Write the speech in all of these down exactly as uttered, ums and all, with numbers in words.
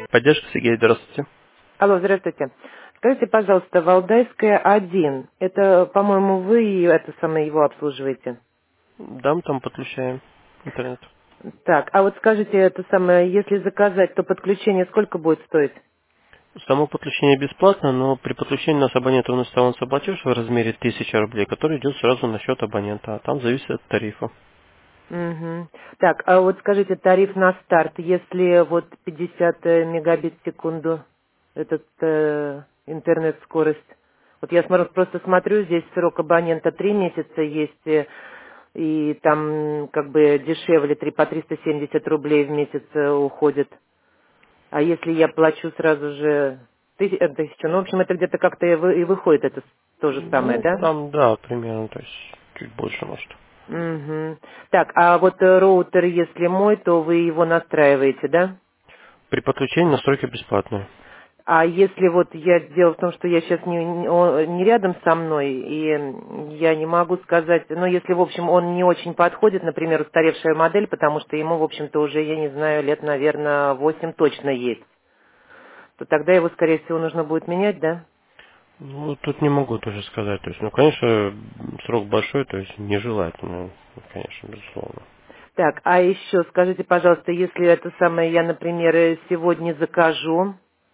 Техподдержка, Сергей, здравствуйте. Алло, здравствуйте. Скажите, пожалуйста, Валдайская один. Это, по-моему, вы и это самое его обслуживаете. Да, мы там подключаем интернет. Так, а вот скажите, это самое, если заказать, то подключение сколько будет стоить? Само подключение бесплатно, но при подключении у нас абоненту выставляется платеж в размере тысяча рублей, который идет сразу на счет абонента, а там зависит от тарифа. Угу. Так, а вот скажите, тариф на старт, если вот пятьдесят э, мегабит в секунду, этот э, интернет-скорость. Вот я смотрю, просто смотрю, здесь срок абонента три месяца есть, э, и там м, как бы дешевле, три по триста семьдесят рублей в месяц э, уходит. А если я плачу сразу же тысяч- э, тысячу, ну, в общем, это где-то как-то и вы- и выходит, это с- то же самое, Ну, да? там, да, примерно, то есть чуть больше, может. Угу. Так, а вот э, роутер, если мой, то вы его настраиваете, да? При подключении настройки бесплатные. А если вот я, дело в том, что я сейчас не, не он не рядом со мной, и я не могу сказать, ну, если, в общем, он не очень подходит, например, устаревшая модель, потому что ему, в общем-то, уже, я не знаю, лет, наверное, восемь точно есть, то тогда его, скорее всего, нужно будет менять, да? Ну, тут не могу тоже сказать. То есть, ну, конечно, срок большой, то есть нежелательно, ну, конечно, безусловно. Так, а еще скажите, пожалуйста, если это самое я, например, э, сегодня закажу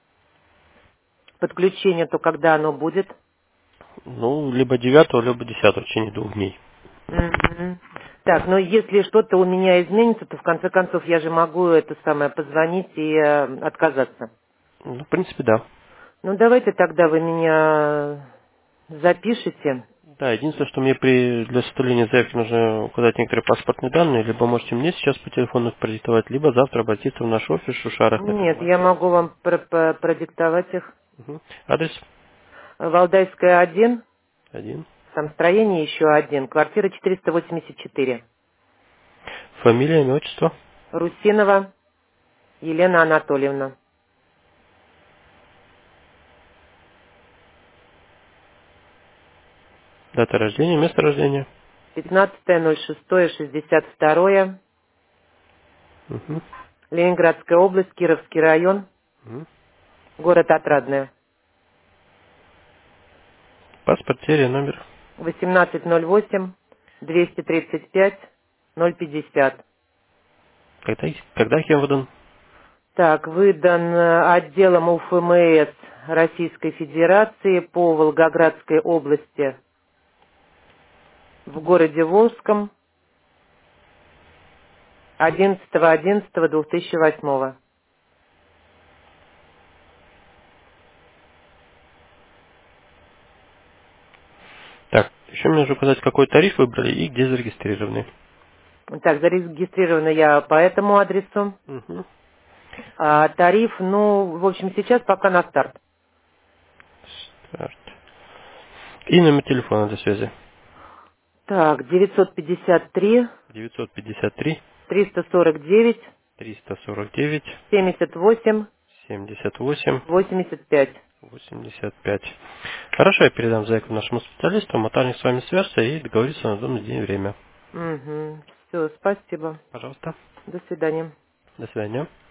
подключение, то когда оно будет? Ну, либо девятого, либо десятого в течение двух дней. Мгм. Так, но если что-то у меня изменится, то в конце концов я же могу это самое позвонить и э, отказаться. Ну, в принципе, да. Ну давайте тогда вы меня запишите. Да, единственное, что мне при для составления заявки нужно указать некоторые паспортные данные, либо можете мне сейчас по телефону их продиктовать, либо завтра обратиться в наш офис в Шушарах на Нет, Первом я Акимове. могу вам про- про- продиктовать их. Мгм. Адрес Валдайская один, один. там строение еще один, квартира четыреста восемьдесят четыре. Фамилия, имя, отчество, Русинова Елена Анатольевна. дата рождения, место рождения. пятнадцатое ноль шестое шестьдесят два. Мгм. Ленинградская область, Кировский район, Мгм. город Отрадное. Паспорт, серия, номер. восемнадцать ноль восемь двести тридцать пять ноль пятьдесят. Когда, когда кем выдан? Так, выдан э, отделом УФМС Российской Федерации по Волгоградской области в городе Волжском одиннадцатого одиннадцатого две тысячи восьмого. Так, еще мне нужно указать, какой тариф выбрали и где зарегистрированы. Так, зарегистрирована я по этому адресу. Мгм. А тариф, ну, в общем, сейчас пока на старт. Старт. И номер телефона для связи. Так, девятьсот пятьдесят три девятьсот пятьдесят три триста сорок девять триста сорок девять семьдесят восемь семьдесят восемь восемьдесят пять. восемьдесят пять. Хорошо, я передам заявку нашему специалисту, мотальник с вами свяжется и договорится на удобный день и время. Угу. Все, спасибо. Пожалуйста. До свидания. До свидания.